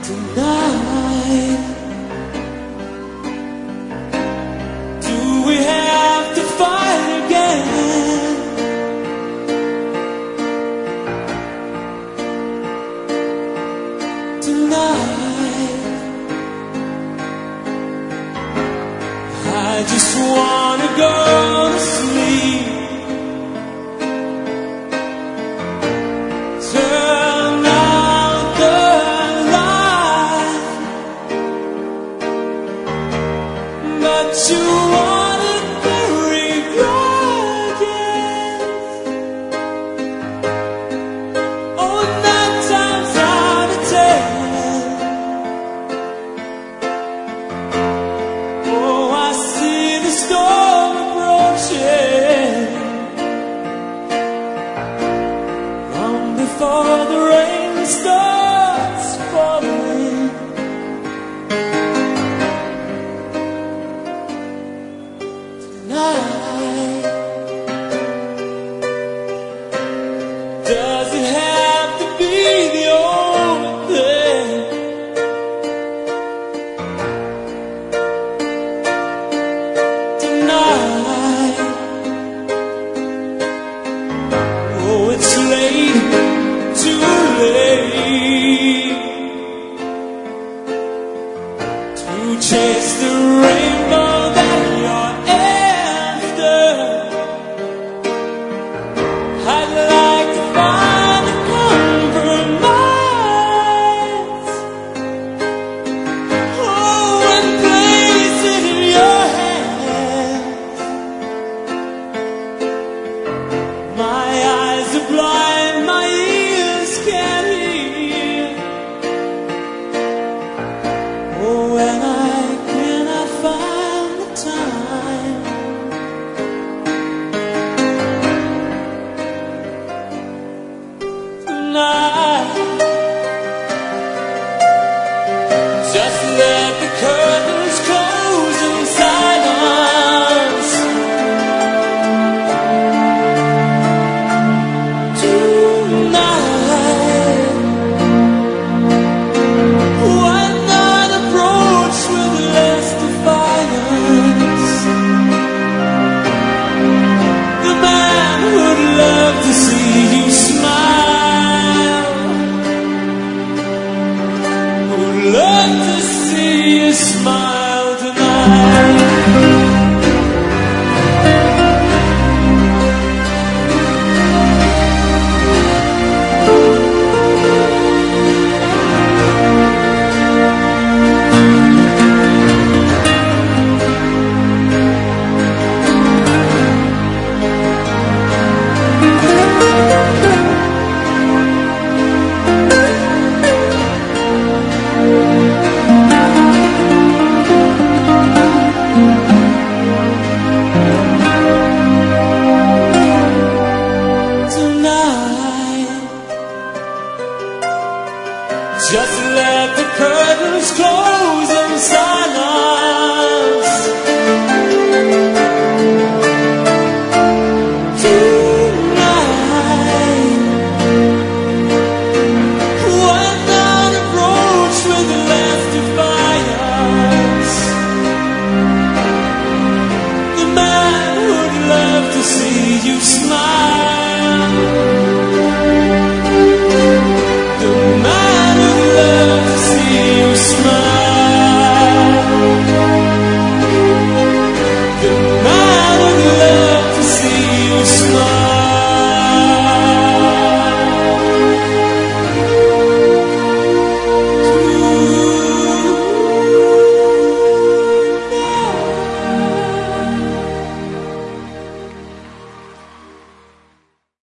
tonight. Do we have to fight again? Tonight, I just wanna go to sleep. Turn out the light, but you wanna bury grudges. Oh, 9 times out of 10. Oh, I see the storm approaching. Long before the rain starts falling. Tonight, does it have to be the only thing? Tonight, oh, it's late, too late to chase the rainbow that you're after. I'd like to find a compromise, oh, and place it in your hands. My eyes are blind, my ears can't hear. Oh, and I cannot find the time. Tonight, just let the curtains close in silence. Tonight, why not approach with less defiance? The man would love to see you smile, would love to see you smile tonight. Tonight, just let the curtains close.